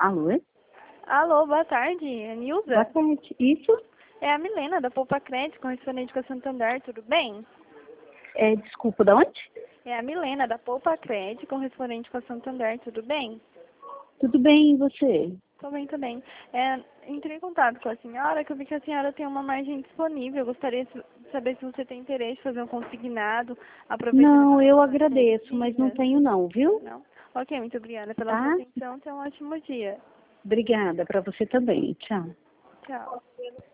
Alô? Alô, boa tarde, é Boa Nilza? tarde. Isso? É a Milena, da Poupa Crédito, correspondente com a Santander, tudo bem? Desculpa, da onde? É a Milena, da Poupa Crédito, correspondente com a Santander, tudo bem? Tudo bem, e você? Tô bem também. Entrei em contato com a senhora, que eu vi que a senhora tem uma margem disponível. Eu gostaria de saber se você tem interesse em fazer um consignado, aproveitando Não, que eu estamos nas agradeço, mas não dias. tenho não, viu? Não? Ok, muito obrigada pela sua Tá? atenção. Tenha um ótimo dia. Obrigada, para você também. Tchau. Tchau.